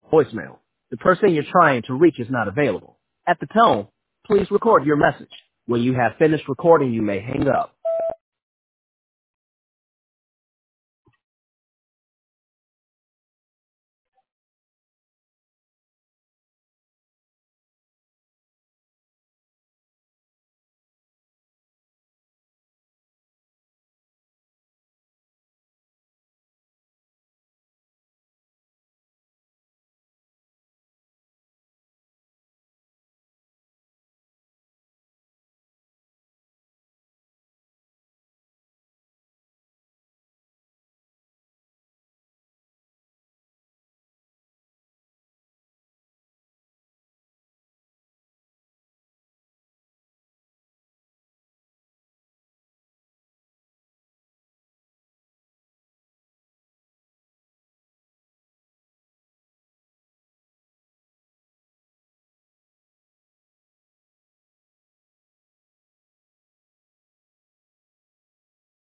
voicemail. The person you're trying to reach is not available. At the tone, please record your message. When you have finished recording, you may hang up.